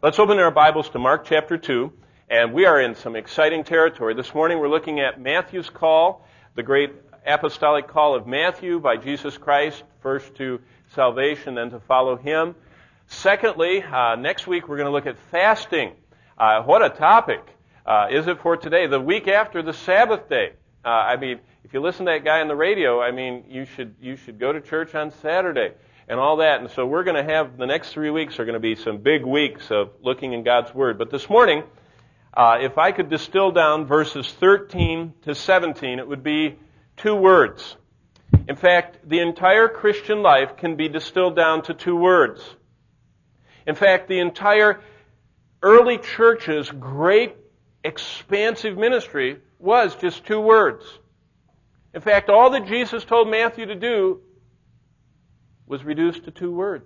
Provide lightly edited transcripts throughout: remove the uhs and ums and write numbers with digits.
Let's open our Bibles to Mark chapter 2, and we are in some exciting territory. This morning we're looking at Matthew's call, the great apostolic call of Matthew by Jesus Christ, first to salvation, then to follow Him. Secondly, next week we're going to look at fasting. What a topic is it for today, the week after the Sabbath day. If you listen to that guy on the radio, you should go to church on Saturday and all that. And so we're going to have, the next 3 weeks are going to be some big weeks of looking in God's Word. But this morning, if I could distill down verses 13 to 17, it would be 2 words. In fact, the entire Christian life can be distilled down to 2 words. In fact, the entire early church's great expansive ministry was just 2 words. In fact, all that Jesus told Matthew to do was reduced to 2 words.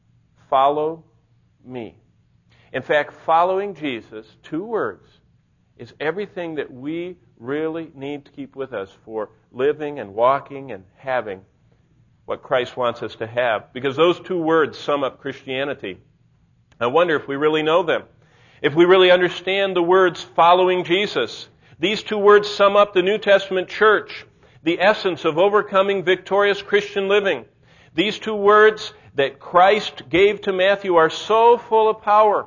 Follow me. In fact, following Jesus, 2 words, is everything that we really need to keep with us for living and walking and having what Christ wants us to have. Because those 2 words sum up Christianity. I wonder if we really know them. If we really understand the words following Jesus. These 2 words sum up the New Testament church, the essence of overcoming victorious Christian living. These 2 words that Christ gave to Matthew are so full of power.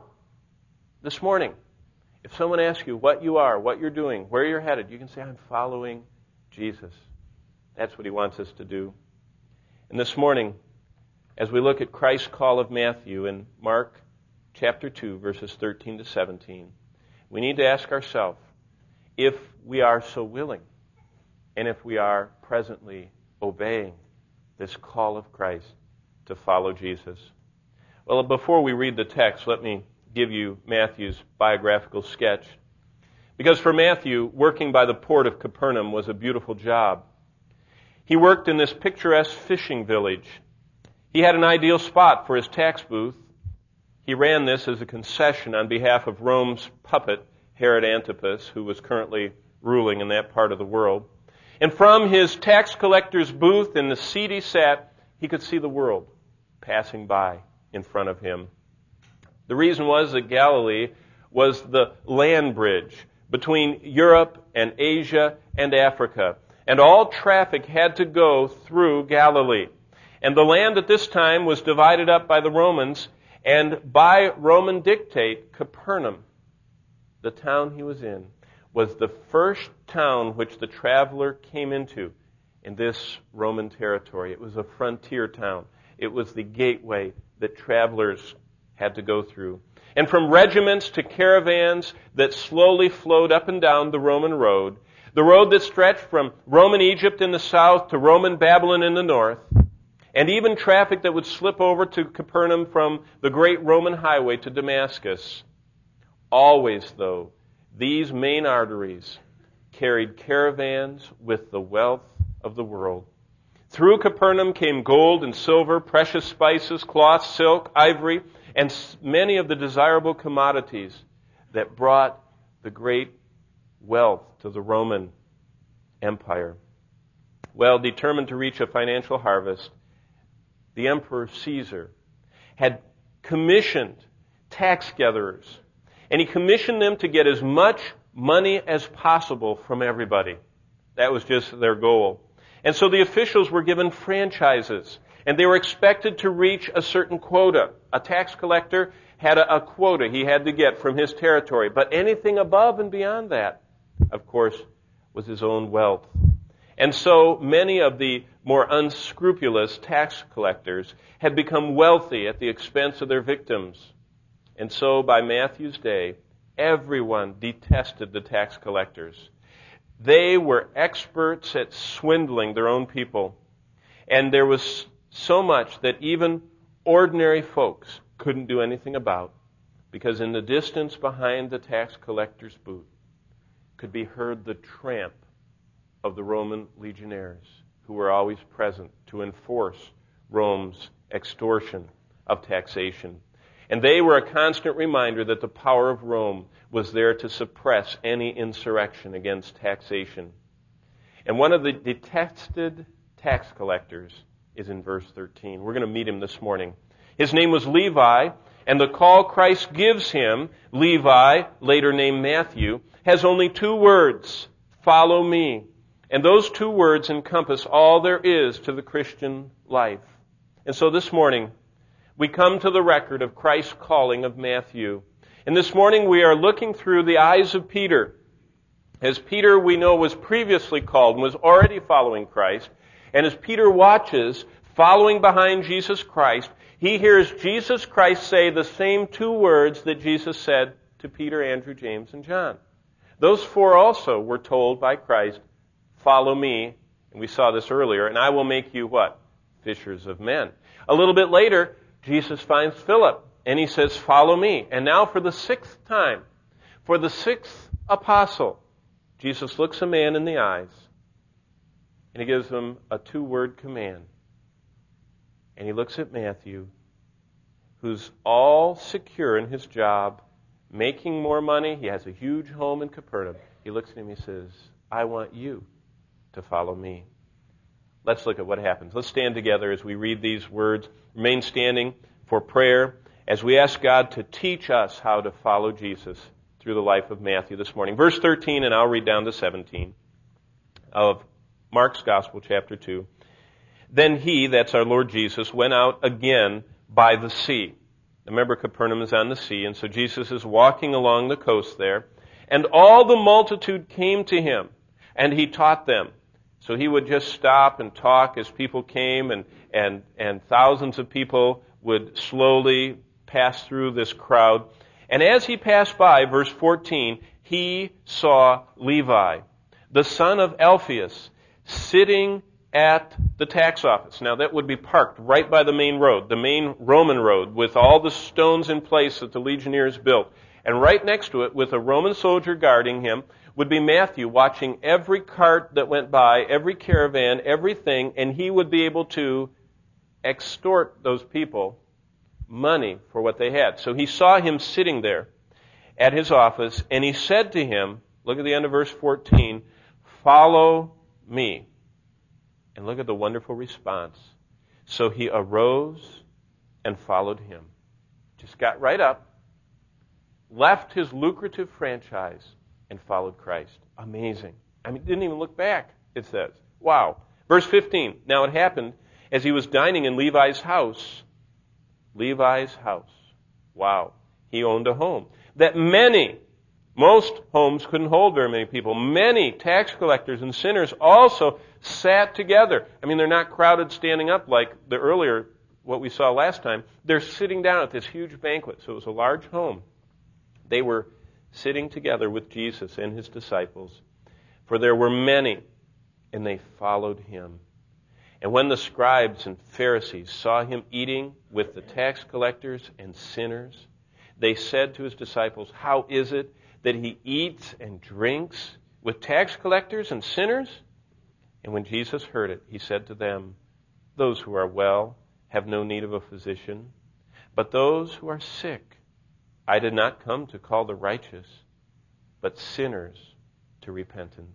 This morning, if someone asks you what you are, what you're doing, where you're headed, you can say, I'm following Jesus. That's what He wants us to do. And this morning, as we look at Christ's call of Matthew in Mark chapter 2, verses 13 to 17, we need to ask ourselves if we are so willing and if we are presently obeying this call of Christ to follow Jesus. Well, before we read the text, let me give you Matthew's biographical sketch. Because for Matthew, working by the port of Capernaum was a beautiful job. He worked in this picturesque fishing village. He had an ideal spot for his tax booth. He ran this as a concession on behalf of Rome's puppet, Herod Antipas, who was currently ruling in that part of the world. And from his tax collector's booth in the seat he sat, he could see the world passing by in front of him. The reason was that Galilee was the land bridge between Europe and Asia and Africa. And all traffic had to go through Galilee. And the land at this time was divided up by the Romans, and by Roman dictate, Capernaum, the town he was in, was the first town which the traveler came into in this Roman territory. It was a frontier town. It was the gateway that travelers had to go through. And from regiments to caravans that slowly flowed up and down the Roman road, the road that stretched from Roman Egypt in the south to Roman Babylon in the north, and even traffic that would slip over to Capernaum from the great Roman highway to Damascus. Always, though, these main arteries carried caravans with the wealth of the world. Through Capernaum came gold and silver, precious spices, cloth, silk, ivory, and many of the desirable commodities that brought the great wealth to the Roman Empire. Well, determined to reach a financial harvest, the Emperor Caesar had commissioned tax gatherers, and he commissioned them to get as much money as possible from everybody. That was just their goal. And so the officials were given franchises, and they were expected to reach a certain quota. A tax collector had a quota he had to get from his territory, but anything above and beyond that, of course, was his own wealth. And so many of the more unscrupulous tax collectors had become wealthy at the expense of their victims. And so by Matthew's day, everyone detested the tax collectors. They were experts at swindling their own people. And there was so much that even ordinary folks couldn't do anything about, because in the distance behind the tax collector's booth could be heard the tramp of the Roman legionaries who were always present to enforce Rome's extortion of taxation. And they were a constant reminder that the power of Rome was there to suppress any insurrection against taxation. And one of the detested tax collectors is in verse 13. We're going to meet him this morning. His name was Levi, And the call Christ gives him, Levi, later named Matthew, has only two words, follow me. And those two words encompass all there is to the Christian life. And so this morning, we come to the record of Christ's calling of Matthew. And this morning we are looking through the eyes of Peter. As Peter, we know, was previously called and was already following Christ. And as Peter watches, following behind Jesus Christ, he hears Jesus Christ say the same two words that Jesus said to Peter, Andrew, James, and John. Those four also were told by Christ, follow me, and we saw this earlier, and I will make you what? Fishers of men. A little bit later, Jesus finds Philip, and he says, follow me. And now for the sixth time, for the sixth apostle, Jesus looks a man in the eyes, and he gives him a two-word command. And he looks at Matthew, who's all secure in his job, making more money. He has a huge home in Capernaum. He looks at him and he says, I want you to follow me. Let's look at what happens. Let's stand together as we read these words. Remain standing for prayer as we ask God to teach us how to follow Jesus through the life of Matthew this morning. Verse 13, and I'll read down to 17 of Mark's Gospel, chapter 2. Then he, that's our Lord Jesus, went out again by the sea. Remember, Capernaum is on the sea, and so Jesus is walking along the coast there. And all the multitude came to him, and he taught them. So he would just stop and talk as people came, and thousands of people would slowly pass through this crowd. And as he passed by, verse 14, he saw Levi, the son of Alphaeus, sitting at the tax office. Now that would be parked right by the main road, the main Roman road, with all the stones in place that the legionnaires built. And right next to it, with a Roman soldier guarding him, would be Matthew, watching every cart that went by, every caravan, everything, and he would be able to extort those people money for what they had. So he saw him sitting there at his office, and he said to him, look at the end of verse 14, follow me. And look at the wonderful response. So he arose and followed him. Just got right up, left his lucrative franchise, and followed Christ. Amazing. I mean, didn't even look back, it says. Wow. Verse 15. Now it happened as he was dining in Levi's house. Levi's house. Wow. He owned a home. That most homes couldn't hold very many people. Many tax collectors and sinners also sat together. I mean, they're not crowded standing up like the earlier, what we saw last time. They're sitting down at this huge banquet. So it was a large home. They were sitting together with Jesus and his disciples. For there were many, and they followed him. And when the scribes and Pharisees saw him eating with the tax collectors and sinners, they said to his disciples, how is it that he eats and drinks with tax collectors and sinners? And when Jesus heard it, he said to them, those who are well have no need of a physician, but those who are sick. I did not come to call the righteous, but sinners to repentance.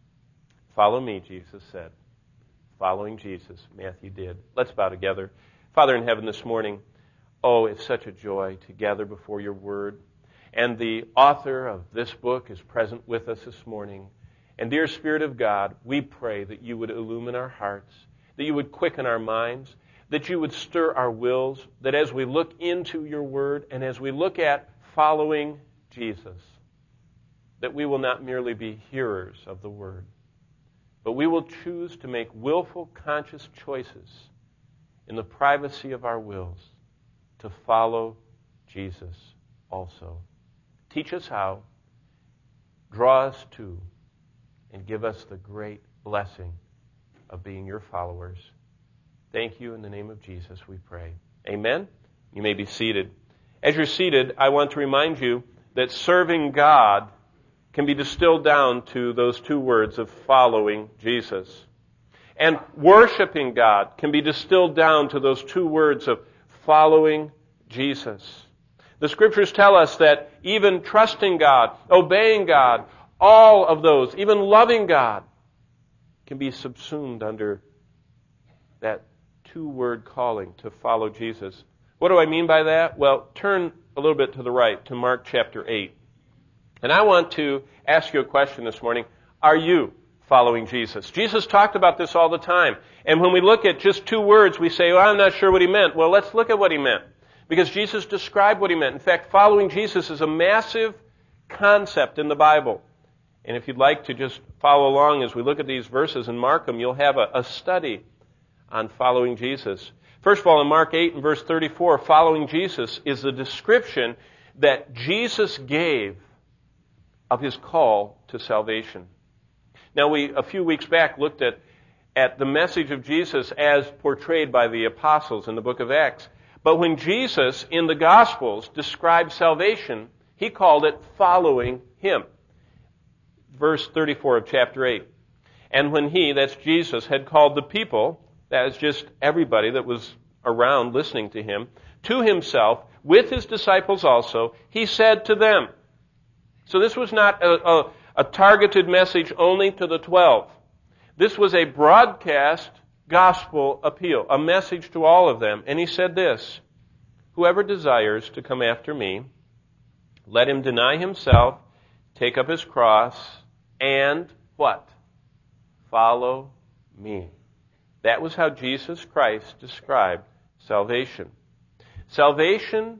Follow me, Jesus said. Following Jesus, Matthew did. Let's bow together. Father in heaven, this morning, oh, it's such a joy to gather before your word. And the author of this book is present with us this morning. And dear Spirit of God, we pray that you would illumine our hearts, that you would quicken our minds, that you would stir our wills, that as we look into your word and as we look at following Jesus, that we will not merely be hearers of the word, but we will choose to make willful, conscious choices in the privacy of our wills to follow Jesus also. Teach us how, draw us to, and give us the great blessing of being your followers. Thank you in the name of Jesus, we pray. Amen? You may be seated. As you're seated, I want to remind you that serving God can be distilled down to those two words of following Jesus. And worshiping God can be distilled down to those two words of following Jesus. The Scriptures tell us that even trusting God, obeying God, all of those, even loving God, can be subsumed under that two-word calling to follow Jesus. What do I mean by that? Well, turn a little bit to the right, to Mark chapter 8. And I want to ask you a question this morning. Are you following Jesus? Jesus talked about this all the time. And when we look at just two words, we say, well, I'm not sure what he meant. Well, let's look at what he meant. Because Jesus described what he meant. In fact, following Jesus is a massive concept in the Bible. And if you'd like to just follow along as we look at these verses and mark them, you'll have a study on following Jesus. First of all, in Mark 8 and verse 34, following Jesus is the description that Jesus gave of his call to salvation. Now, we, a few weeks back, looked at the message of Jesus as portrayed by the apostles in the book of Acts. But when Jesus, in the Gospels, described salvation, he called it following him. Verse 34 of chapter 8. And when he, that's Jesus, had called the people, that is just everybody that was around listening to him, to himself, with his disciples also, he said to them. So this was not a targeted message only to the 12. This was a broadcast gospel appeal, a message to all of them. And he said this, whoever desires to come after me, let him deny himself, take up his cross, and what? Follow me. That was how Jesus Christ described salvation. Salvation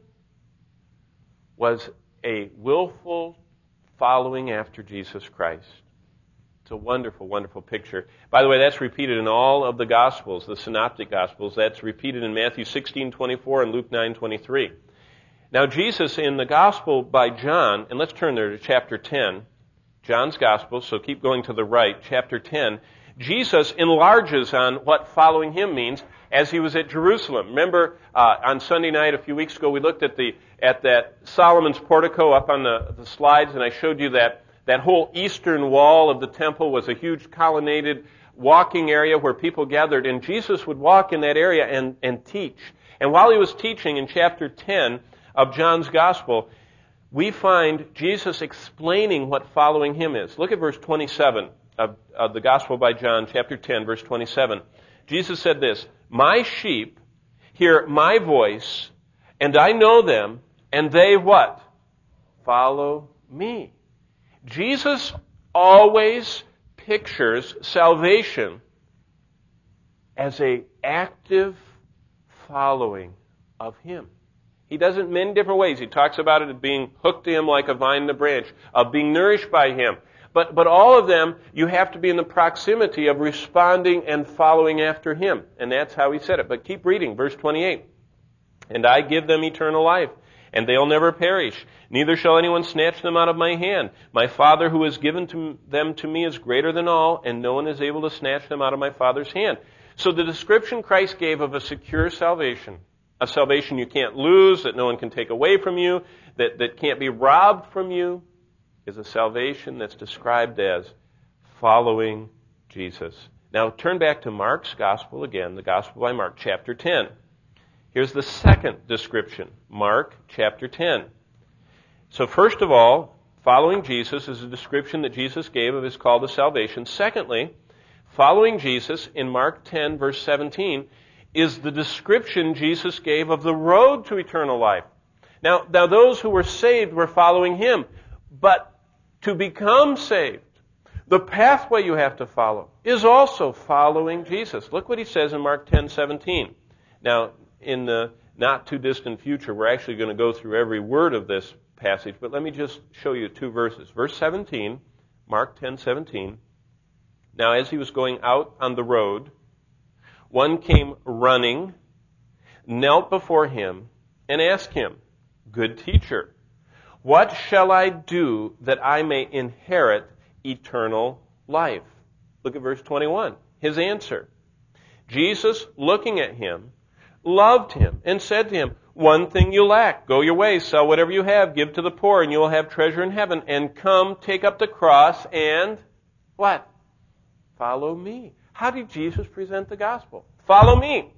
was a willful following after Jesus Christ. It's a wonderful, wonderful picture. By the way, that's repeated in all of the Gospels, the Synoptic Gospels. That's repeated in Matthew 16:24 and Luke 9:23. Now, Jesus in the Gospel by John, and let's turn there to chapter 10, John's Gospel, so keep going to the right, chapter 10, Jesus enlarges on what following him means as he was at Jerusalem. Remember, on Sunday night a few weeks ago, we looked at that Solomon's portico up on the slides, and I showed you that whole eastern wall of the temple was a huge colonnaded walking area where people gathered, and Jesus would walk in that area and teach. And while he was teaching in chapter 10 of John's Gospel, we find Jesus explaining what following him is. Look at verse 27 of the Gospel by John, chapter 10, verse 27. Jesus said this, my sheep hear my voice, and I know them, and they what? Follow me. Jesus always pictures salvation as an active following of him. He does it in many different ways. He talks about it as being hooked to him like a vine in a branch, of being nourished by him. But all of them, you have to be in the proximity of responding and following after him. And that's how he said it. But keep reading, verse 28. And I give them eternal life, and they'll never perish. Neither shall anyone snatch them out of my hand. My Father who has given them to me is greater than all, and no one is able to snatch them out of my Father's hand. So the description Christ gave of a secure salvation, a salvation you can't lose, that no one can take away from you, that can't be robbed from you, is a salvation that's described as following Jesus. Now turn back to Mark's Gospel again, the Gospel by Mark, chapter 10. Here's the second description, Mark chapter 10. So first of all, following Jesus is a description that Jesus gave of his call to salvation. Secondly, following Jesus in Mark 10, verse 17, is the description Jesus gave of the road to eternal life. Now those who were saved were following him, but to become saved, the pathway you have to follow is also following Jesus. Look what he says in Mark 10:17. Now, in the not too distant future, we're actually going to go through every word of this passage, but let me just show you two verses. Verse 17, Mark 10:17. Now, as he was going out on the road, one came running, knelt before him, and asked him, "Good teacher, what shall I do that I may inherit eternal life?" Look at verse 21. His answer. Jesus, looking at him, loved him and said to him, "One thing you lack. Go your way, sell whatever you have, give to the poor, and you will have treasure in heaven. And come, take up the cross and what? Follow me." How did Jesus present the gospel? Follow me.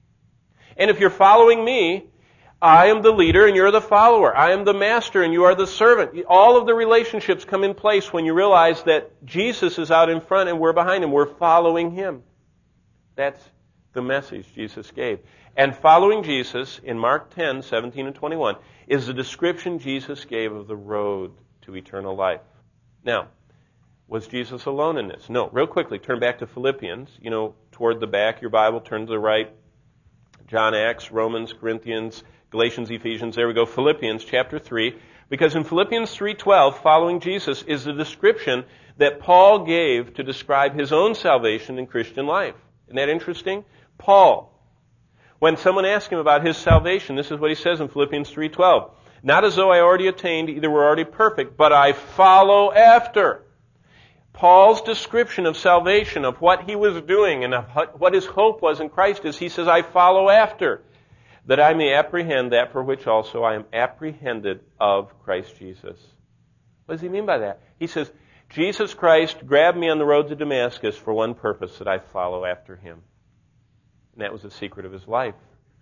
And if you're following me, I am the leader and you're the follower. I am the master and you are the servant. All of the relationships come in place when you realize that Jesus is out in front and we're behind him. We're following him. That's the message Jesus gave. And following Jesus in Mark 10, 17 and 21 is the description Jesus gave of the road to eternal life. Now, was Jesus alone in this? No. Real quickly, turn back to Philippians. Toward the back of your Bible, turn to the right. John, Acts, Romans, Corinthians, Galatians, Ephesians. There we go. Philippians chapter 3. Because in Philippians 3:12, following Jesus is the description that Paul gave to describe his own salvation in Christian life. Isn't that interesting? Paul, when someone asked him about his salvation, this is what he says in Philippians 3:12. Not as though I already attained, either were already perfect, but I follow after. Paul's description of salvation, of what he was doing and of what his hope was in Christ is, he says, I follow after, that I may apprehend that for which also I am apprehended of Christ Jesus. What does he mean by that? He says, Jesus Christ grabbed me on the road to Damascus for one purpose, that I follow after him. And that was the secret of his life.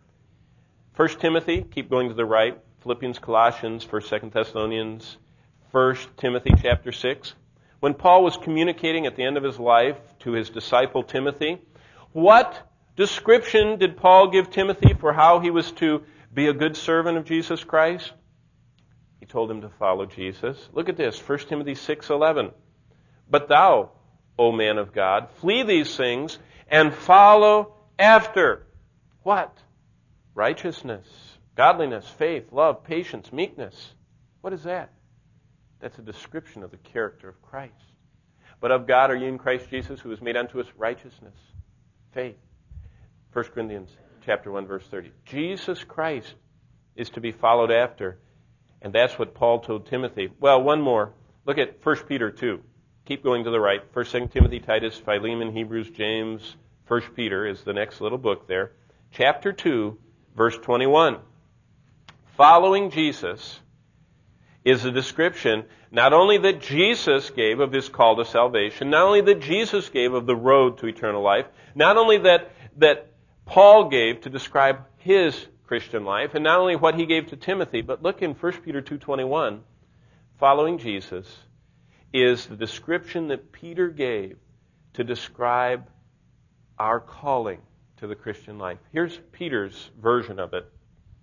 1 Timothy, keep going to the right, Philippians, Colossians, 1st, 2nd Thessalonians, 1 Timothy chapter 6. When Paul was communicating at the end of his life to his disciple Timothy, what description did Paul give Timothy for how he was to be a good servant of Jesus Christ? He told him to follow Jesus. Look at this, 1 Timothy 6:11. But thou, O man of God, flee these things and follow after. What? Righteousness, godliness, faith, love, patience, meekness. What is that? That's a description of the character of Christ. But of God are ye in Christ Jesus, who has made unto us righteousness, faith. 1 Corinthians chapter 1, verse 30. Jesus Christ is to be followed after. And that's what Paul told Timothy. Well, one more. Look at 1 Peter 2. Keep going to the right. 1, 2 Timothy, Titus, Philemon, Hebrews, James, 1 Peter is the next little book there. Chapter 2, verse 21. Following Jesus is a description not only that Jesus gave of his call to salvation, not only that Jesus gave of the road to eternal life, not only that Paul gave to describe his Christian life, and not only what he gave to Timothy, but look in 1 Peter 2:21, following Jesus is the description that Peter gave to describe our calling to the Christian life. Here's Peter's version of it.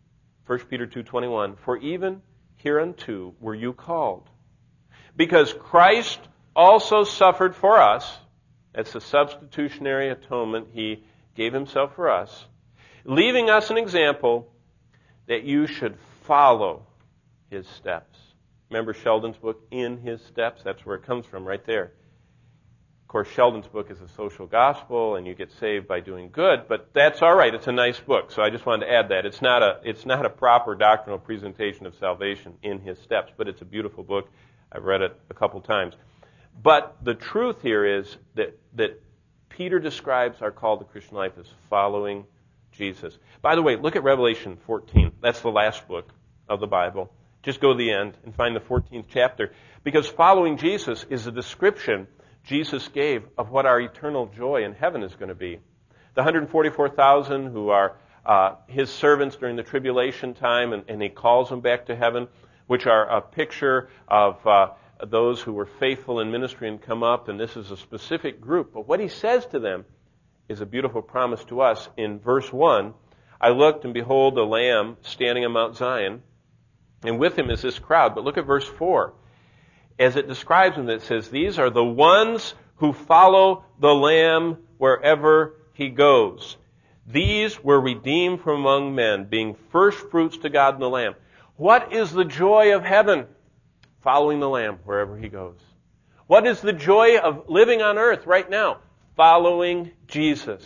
1 Peter 2:21, for even hereunto were you called, because Christ also suffered for us. That's the substitutionary atonement. He gave himself for us, leaving us an example that you should follow his steps. Remember Sheldon's book, In His Steps? That's where it comes from, right there. Of course, Sheldon's book is a social gospel, and you get saved by doing good, but that's all right. It's a nice book, so I just wanted to add that. It's not a proper doctrinal presentation of salvation, In His Steps, but it's a beautiful book. I've read it a couple times. But the truth here is that Peter describes our call to Christian life as following Jesus. By the way, look at Revelation 14. That's the last book of the Bible. Just go to the end and find the 14th chapter, because following Jesus is a description Jesus gave of what our eternal joy in heaven is going to be. The 144,000 who are his servants during the tribulation time, and he calls them back to heaven, which are a picture of those who were faithful in ministry and come up, and this is a specific group. But what he says to them is a beautiful promise to us. In verse 1, I looked, and behold, a Lamb standing on Mount Zion, and with him is this crowd. But look at verse 4. As it describes them, it says, these are the ones who follow the Lamb wherever he goes. These were redeemed from among men, being first fruits to God and the Lamb. What is the joy of heaven? Following the Lamb wherever he goes. What is the joy of living on earth right now? Following Jesus.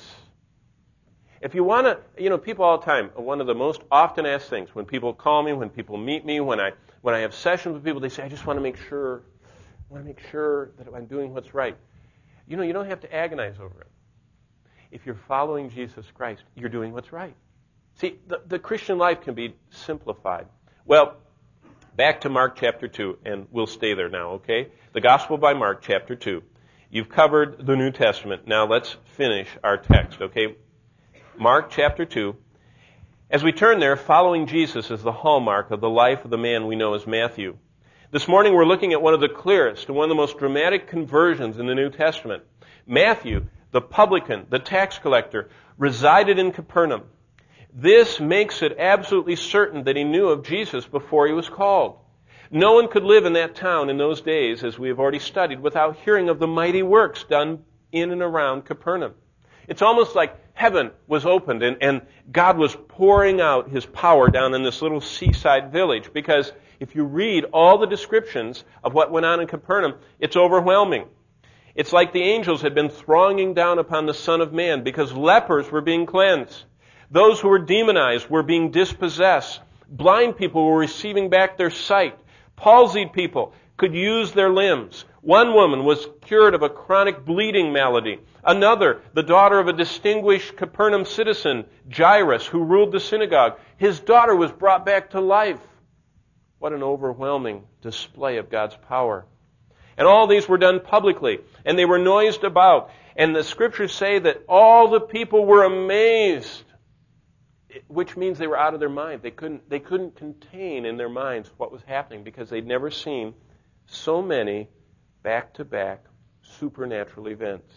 If you want to, people all the time, one of the most often asked things, when people call me, when people meet me, when I have sessions with people, they say, I just want to make sure that I'm doing what's right. You don't have to agonize over it. If you're following Jesus Christ, you're doing what's right. See, the Christian life can be simplified. Well, back to Mark chapter 2, and we'll stay there now, okay? The Gospel by Mark chapter 2. You've covered the New Testament. Now let's finish our text, okay? Mark chapter 2. As we turn there, following Jesus is the hallmark of the life of the man we know as Matthew. This morning we're looking at one of the clearest and one of the most dramatic conversions in the New Testament. Matthew, the publican, the tax collector, resided in Capernaum. This makes it absolutely certain that he knew of Jesus before he was called. No one could live in that town in those days, as we have already studied, without hearing of the mighty works done in and around Capernaum. It's almost like heaven was opened and God was pouring out his power down in this little seaside village, because if you read all the descriptions of what went on in Capernaum, it's overwhelming. It's like the angels had been thronging down upon the Son of Man, because lepers were being cleansed. Those who were demonized were being dispossessed. Blind people were receiving back their sight. Palsied people could use their limbs. One woman was cured of a chronic bleeding malady. Another, the daughter of a distinguished Capernaum citizen, Jairus, who ruled the synagogue, his daughter was brought back to life. What an overwhelming display of God's power. And all these were done publicly, and they were noised about. And the scriptures say that all the people were amazed, which means they were out of their mind. They couldn't contain in their minds what was happening, because they'd never seen so many back-to-back supernatural events.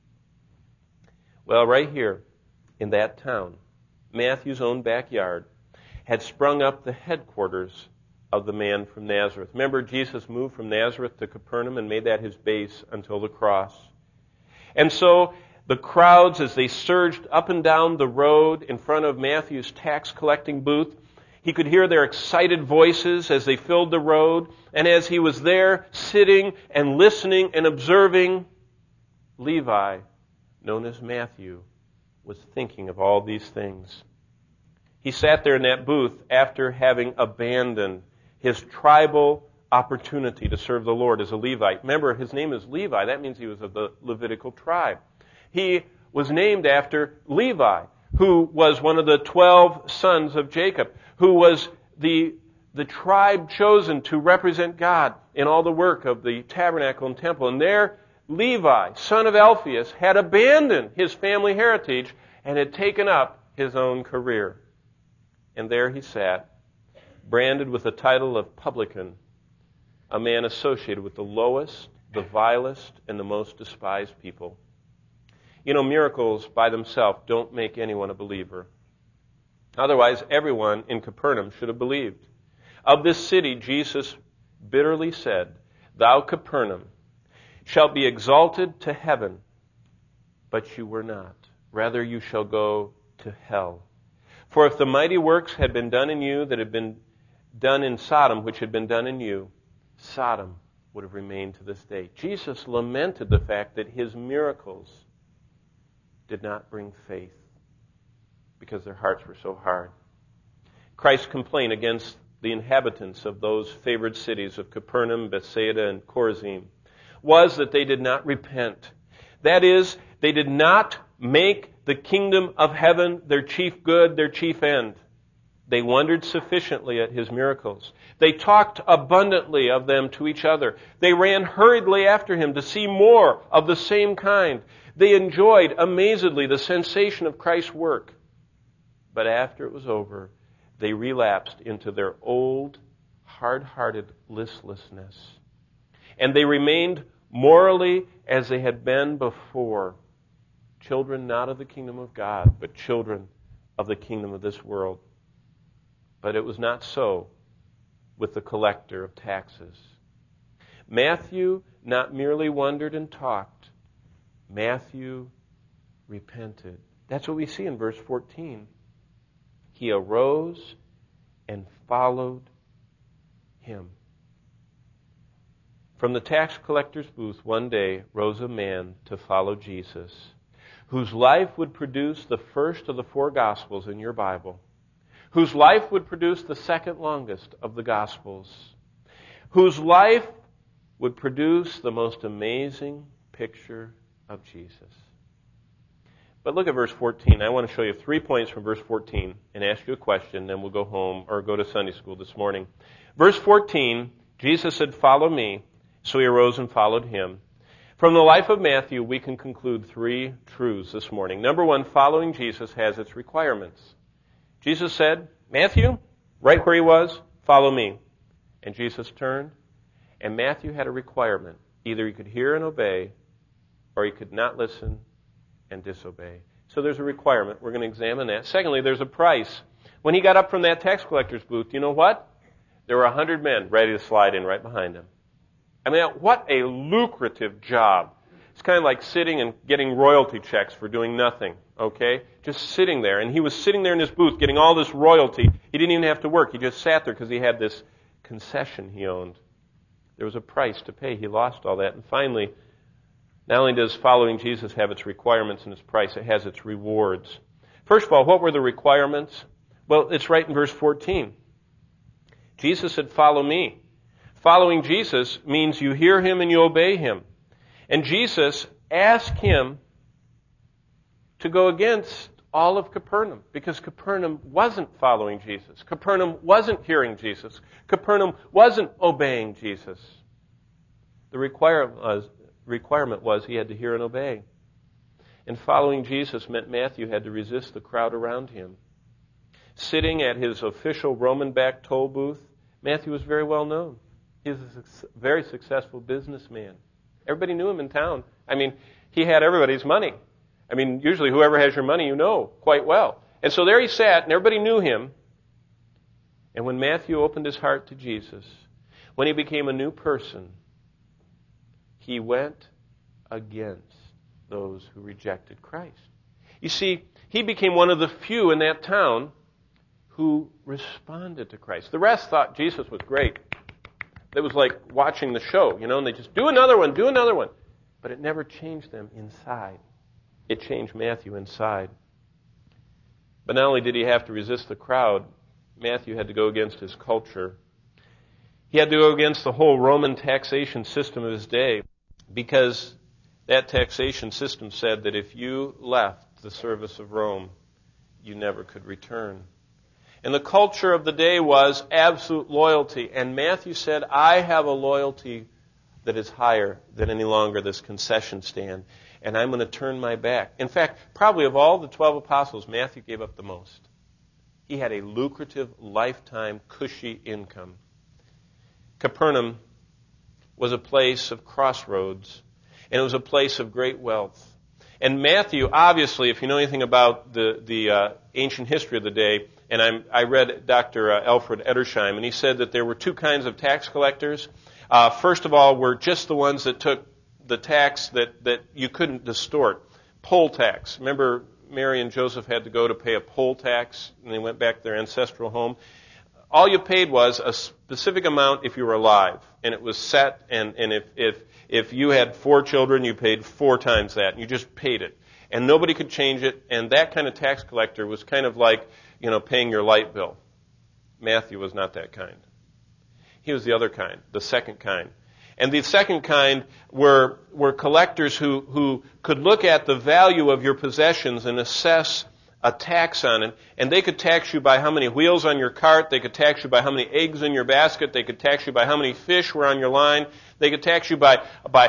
Well, right here in that town, Matthew's own backyard, had sprung up the headquarters of the man from Nazareth. Remember, Jesus moved from Nazareth to Capernaum and made that his base until the cross. And so the crowds, as they surged up and down the road in front of Matthew's tax collecting booth, he could hear their excited voices as they filled the road. And as he was there sitting and listening and observing, Levi, known as Matthew, was thinking of all these things. He sat there in that booth after having abandoned his tribal opportunity to serve the Lord as a Levite. Remember, his name is Levi. That means he was of the Levitical tribe. He was named after Levi, who was one of the 12 sons of Jacob, who was the tribe chosen to represent God in all the work of the tabernacle and temple. And there, Levi, son of Alphaeus, had abandoned his family heritage and had taken up his own career. And there he sat, branded with the title of publican, a man associated with the lowest, the vilest, and the most despised people. You know, miracles by themselves don't make anyone a believer. Otherwise, everyone in Capernaum should have believed. Of this city, Jesus bitterly said, "Thou, Capernaum, shalt be exalted to heaven, but you were not. Rather, you shall go to hell. For if the mighty works had been done in you that had been done in Sodom, which had been done in you, Sodom would have remained to this day." Jesus lamented the fact that his miracles did not bring faith because their hearts were so hard. Christ's complaint against the inhabitants of those favored cities of Capernaum, Bethsaida, and Chorazin was that they did not repent. That is, they did not make the kingdom of heaven their chief good, their chief end. They wondered sufficiently at his miracles. They talked abundantly of them to each other. They ran hurriedly after him to see more of the same kind. They enjoyed amazedly the sensation of Christ's work. But after it was over, they relapsed into their old, hard-hearted listlessness. And they remained morally as they had been before. Children not of the kingdom of God, but children of the kingdom of this world. But it was not so with the collector of taxes. Matthew not merely wondered and talked. Matthew repented. That's what we see in verse 14. He arose and followed him. From the tax collector's booth one day rose a man to follow Jesus, whose life would produce the first of the 4 Gospels in your Bible, whose life would produce the second longest of the Gospels, whose life would produce the most amazing picture of Jesus. But look at verse 14. I want to show you 3 points from verse 14 and ask you a question, then we'll go home or go to Sunday school this morning. Verse 14, Jesus said, "Follow me." So he arose and followed him. From the life of Matthew, we can conclude 3 truths this morning. Number 1, following Jesus has its requirements. Jesus said, "Matthew," right where he was, "follow me." And Jesus turned, and Matthew had a requirement. Either he could hear and obey, or he could not listen and disobey. So there's a requirement. We're going to examine that. Secondly, there's a price. When he got up from that tax collector's booth, you know what? There were 100 men ready to slide in right behind him. I mean, what a lucrative job. It's kind of like sitting and getting royalty checks for doing nothing, okay? Just sitting there. And he was sitting there in his booth getting all this royalty. He didn't even have to work. He just sat there because he had this concession he owned. There was a price to pay. He lost all that. And finally, not only does following Jesus have its requirements and its price, it has its rewards. First of all, what were the requirements? Well, it's right in verse 14. Jesus said, "Follow me." Following Jesus means you hear him and you obey him. And Jesus asked him to go against all of Capernaum because Capernaum wasn't following Jesus. Capernaum wasn't hearing Jesus. Capernaum wasn't obeying Jesus. The requirement was he had to hear and obey. And following Jesus meant Matthew had to resist the crowd around him. Sitting at his official Roman-backed toll booth, Matthew was very well known. He was a very successful businessman. Everybody knew him in town. I mean, he had everybody's money. I mean, usually whoever has your money you know quite well. And so there he sat, and everybody knew him. And when Matthew opened his heart to Jesus, when he became a new person, he went against those who rejected Christ. You see, he became one of the few in that town who responded to Christ. The rest thought Jesus was great. It was like watching the show, and they just do another one. But it never changed them inside. It changed Matthew inside. But not only did he have to resist the crowd, Matthew had to go against his culture. He had to go against the whole Roman taxation system of his day, because that taxation system said that if you left the service of Rome, you never could return. And the culture of the day was absolute loyalty. And Matthew said, I have a loyalty that is higher than any longer this concession stand. And I'm going to turn my back. In fact, probably of all the 12 apostles, Matthew gave up the most. He had a lucrative, lifetime, cushy income. Capernaum was a place of crossroads. And it was a place of great wealth. And Matthew, obviously, if you know anything about the ancient history of the day, and I read Dr. Alfred Edersheim, and he said that there were two kinds of tax collectors. First of all, were just the ones that took the tax that you couldn't distort. Poll tax. Remember, Mary and Joseph had to go to pay a poll tax, and they went back to their ancestral home. All you paid was a specific amount if you were alive, and it was set, and if you had 4 children, you paid 4 times that, and you just paid it. And nobody could change it, and that kind of tax collector was kind of like, paying your light bill. Matthew was not that kind. He was the other kind, the second kind. And the second kind were collectors who could look at the value of your possessions and assess a tax on it. And they could tax you by how many wheels on your cart. They could tax you by how many eggs in your basket. They could tax you by how many fish were on your line. They could tax you by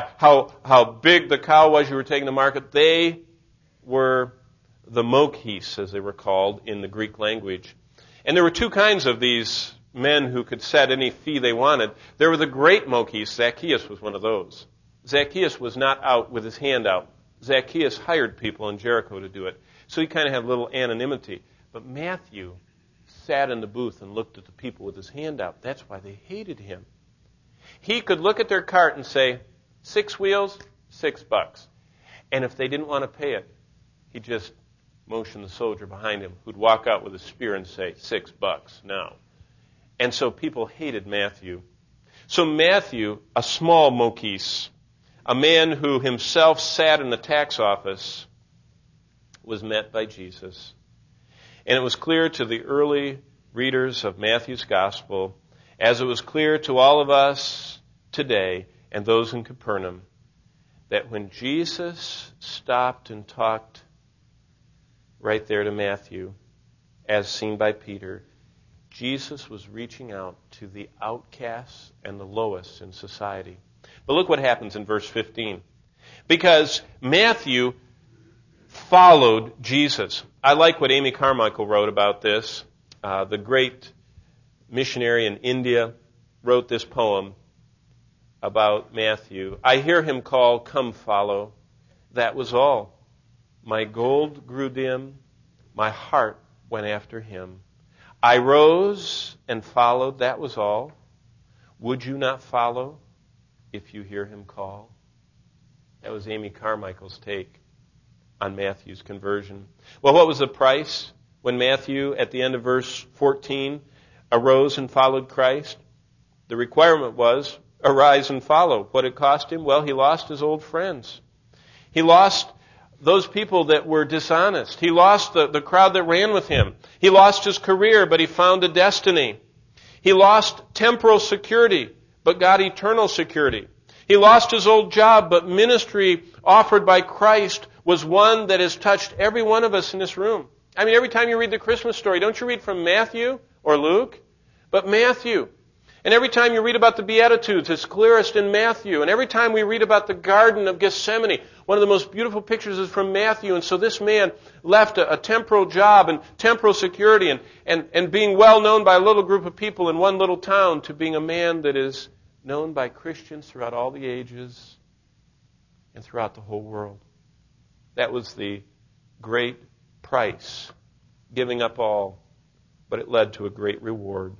how big the cow was you were taking to market. They were the mokhis, as they were called in the Greek language. And there were 2 kinds of these men who could set any fee they wanted. There were the great mokhis. Zacchaeus was one of those. Zacchaeus was not out with his hand out. Zacchaeus hired people in Jericho to do it. So he kind of had a little anonymity. But Matthew sat in the booth and looked at the people with his hand out. That's why they hated him. He could look at their cart and say, 6 wheels, $6. And if they didn't want to pay it, he'd just motion the soldier behind him who'd walk out with a spear and say, $6 now. And so people hated Matthew. So Matthew, a small mokhis, a man who himself sat in the tax office, was met by Jesus. And it was clear to the early readers of Matthew's gospel, as it was clear to all of us today and those in Capernaum, that when Jesus stopped and talked right there to Matthew, as seen by Peter, Jesus was reaching out to the outcasts and the lowest in society. But look what happens in verse 15. Because Matthew followed Jesus. I like what Amy Carmichael wrote about this. The great missionary in India wrote this poem about Matthew. I hear him call, come follow. That was all. My gold grew dim. My heart went after him. I rose and followed, that was all. Would you not follow if you hear him call? That was Amy Carmichael's take on Matthew's conversion. Well, what was the price when Matthew, at the end of verse 14, arose and followed Christ? The requirement was, arise and follow. What it cost him? Well, he lost his old friends. He lost those people that were dishonest. He lost the crowd that ran with him. He lost his career, but he found a destiny. He lost temporal security, but got eternal security. He lost his old job, but ministry offered by Christ was one that has touched every one of us in this room. I mean, every time you read the Christmas story, don't you read from Matthew or Luke? But Matthew. And every time you read about the Beatitudes, it's clearest in Matthew. And every time we read about the Garden of Gethsemane, one of the most beautiful pictures is from Matthew. And so this man left a temporal job and temporal security and being well known by a little group of people in one little town to being a man that is known by Christians throughout all the ages and throughout the whole world. That was the great price, giving up all, but it led to a great reward.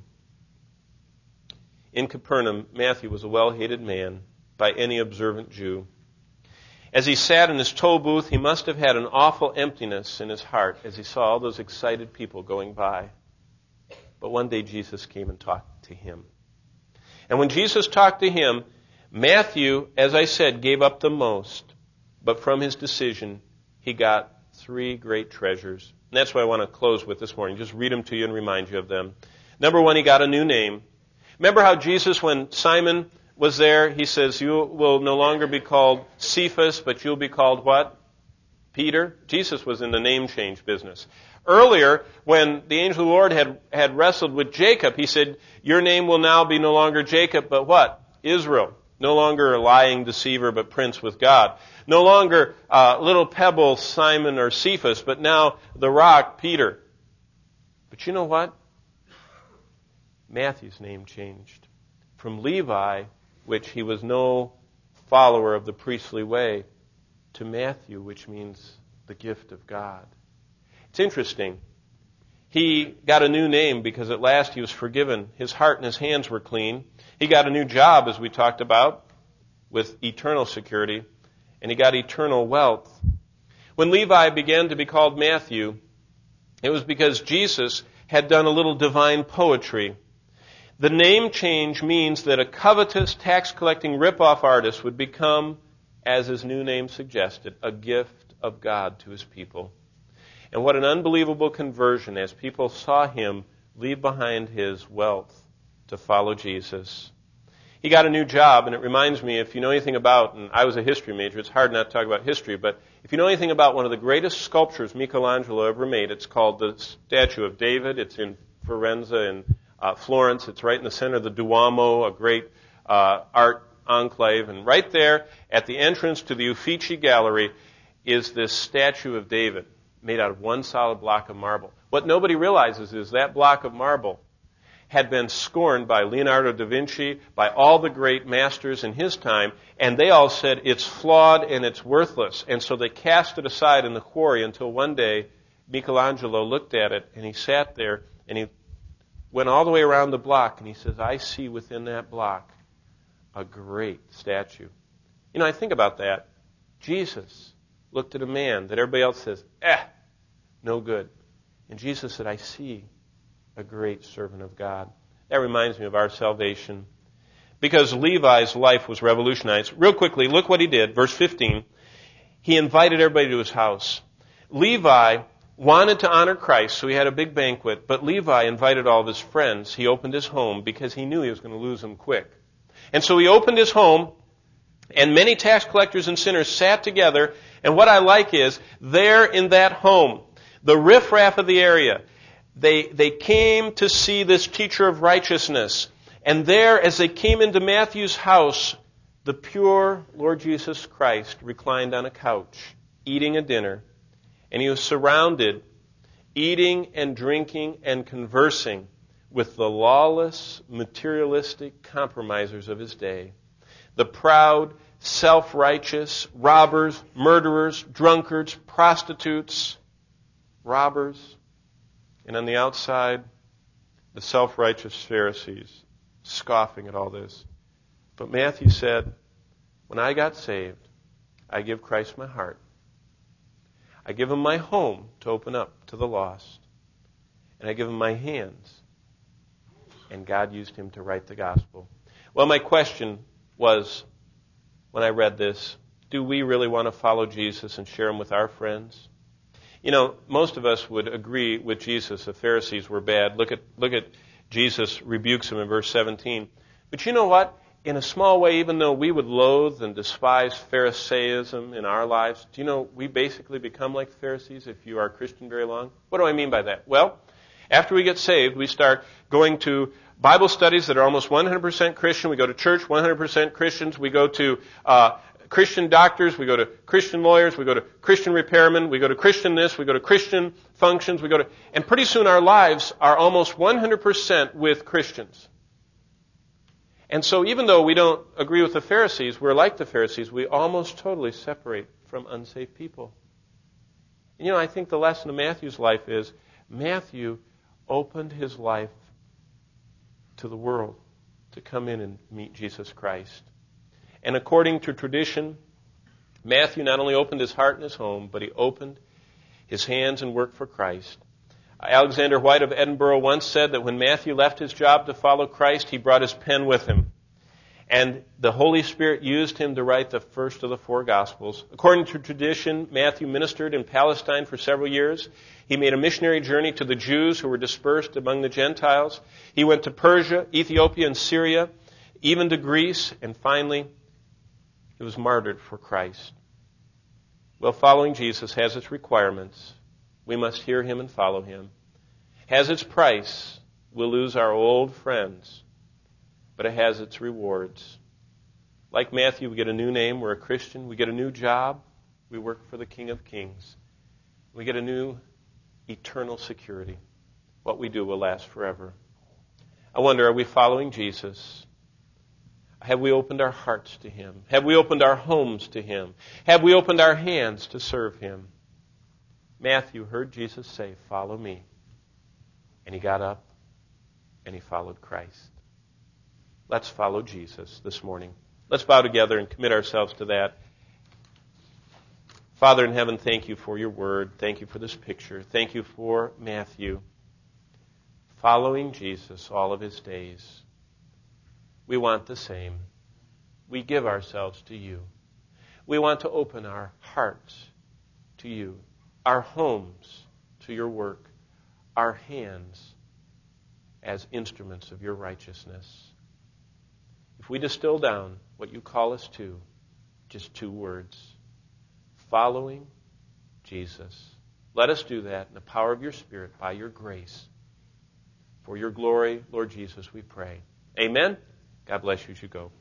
In Capernaum, Matthew was a well-hated man by any observant Jew. As he sat in his toll booth, he must have had an awful emptiness in his heart as he saw all those excited people going by. But one day Jesus came and talked to him. And when Jesus talked to him, Matthew, as I said, gave up the most. But from his decision, he got 3 great treasures. And that's what I want to close with this morning. Just read them to you and remind you of them. Number 1, he got a new name. Remember how Jesus, when Simon was there, he says, you will no longer be called Cephas, but you'll be called what? Peter. Jesus was in the name change business. Earlier, when the angel of the Lord had wrestled with Jacob, he said, your name will now be no longer Jacob, but what? Israel. No longer a lying deceiver, but prince with God. No longer little pebble Simon or Cephas, but now the rock Peter. But you know what? Matthew's name changed. From Levi, which he was no follower of the priestly way, to Matthew, which means the gift of God. It's interesting. He got a new name because at last he was forgiven. His heart and his hands were clean. He got a new job, as we talked about, with eternal security, and he got eternal wealth. When Levi began to be called Matthew, it was because Jesus had done a little divine poetry. The name change means that a covetous, tax-collecting rip-off artist would become, as his new name suggested, a gift of God to his people. And what an unbelievable conversion as people saw him leave behind his wealth to follow Jesus. He got a new job, and it reminds me, if you know anything about, and I was a history major, it's hard not to talk about history, but if you know anything about one of the greatest sculptures Michelangelo ever made, it's called the Statue of David. It's in Firenze in Florence. It's right in the center of the Duomo, a great art enclave. And right there at the entrance to the Uffizi Gallery is this statue of David made out of one solid block of marble. What nobody realizes is that block of marble had been scorned by Leonardo da Vinci, by all the great masters in his time, and they all said it's flawed and it's worthless. And so they cast it aside in the quarry until one day Michelangelo looked at it and he sat there and he went all the way around the block, and he says, I see within that block a great statue. You know, I think about that. Jesus looked at a man that everybody else says, no good. And Jesus said, I see a great servant of God. That reminds me of our salvation. Because Levi's life was revolutionized. Real quickly, look what he did. Verse 15. He invited everybody to his house. Levi wanted to honor Christ, so he had a big banquet, but Levi invited all of his friends. He opened his home because he knew he was going to lose them quick. And so he opened his home, and many tax collectors and sinners sat together, and what I like is, there in that home, the riffraff of the area, they came to see this teacher of righteousness. And there, as they came into Matthew's house, the pure Lord Jesus Christ reclined on a couch, eating a dinner. And he was surrounded, eating and drinking and conversing with the lawless, materialistic compromisers of his day. the proud, self-righteous, robbers, murderers, drunkards, prostitutes, robbers, and on the outside, the self-righteous Pharisees, scoffing at all this. But Matthew said, when I got saved, I give Christ my heart. I give him my home to open up to the lost. And I give him my hands. And God used him to write the gospel. Well, my question was, when I read this, do we really want to follow Jesus and share him with our friends? You know, most of us would agree with Jesus. The Pharisees were bad. Look at Jesus rebukes them in verse 17. But you know what? In a small way, even though we would loathe and despise Pharisaism in our lives, do you know we basically become like the Pharisees if you are a Christian very long? What do I mean by that? Well, after we get saved, we start going to Bible studies that are almost 100% Christian. We go to church, 100% Christians. We go to Christian doctors. We go to Christian lawyers. We go to Christian repairmen. We go to Christian this. We go to Christian functions. And pretty soon our lives are almost 100% with Christians. And so even though we don't agree with the Pharisees, we're like the Pharisees. We almost totally separate from unsaved people. And, you know, I think the lesson of Matthew's life is Matthew opened his life to the world to come in and meet Jesus Christ. And according to tradition, Matthew not only opened his heart and his home, but he opened his hands and worked for Christ. Alexander White of Edinburgh once said that when Matthew left his job to follow Christ, he brought his pen with him. And the Holy Spirit used him to write the first of the 4 Gospels. According to tradition, Matthew ministered in Palestine for several years. He made a missionary journey to the Jews who were dispersed among the Gentiles. He went to Persia, Ethiopia, and Syria, even to Greece, and finally, he was martyred for Christ. Well, following Jesus has its requirements. We must hear him and follow him. Has its price. We'll lose our old friends. But it has its rewards. Like Matthew, we get a new name. We're a Christian. We get a new job. We work for the King of Kings. We get a new eternal security. What we do will last forever. I wonder, are we following Jesus? Have we opened our hearts to him? Have we opened our homes to him? Have we opened our hands to serve him? Matthew heard Jesus say, "Follow me." And he got up and he followed Christ. Let's follow Jesus this morning. Let's bow together and commit ourselves to that. Father in heaven, thank you for your word. Thank you for this picture. Thank you for Matthew following Jesus all of his days. We want the same. We give ourselves to you. We want to open our hearts to you, our homes to your work, our hands as instruments of your righteousness. If we distill down what you call us to, just 2 words, following Jesus. Let us do that in the power of your Spirit, by your grace. For your glory, Lord Jesus, we pray. Amen. God bless you as you go.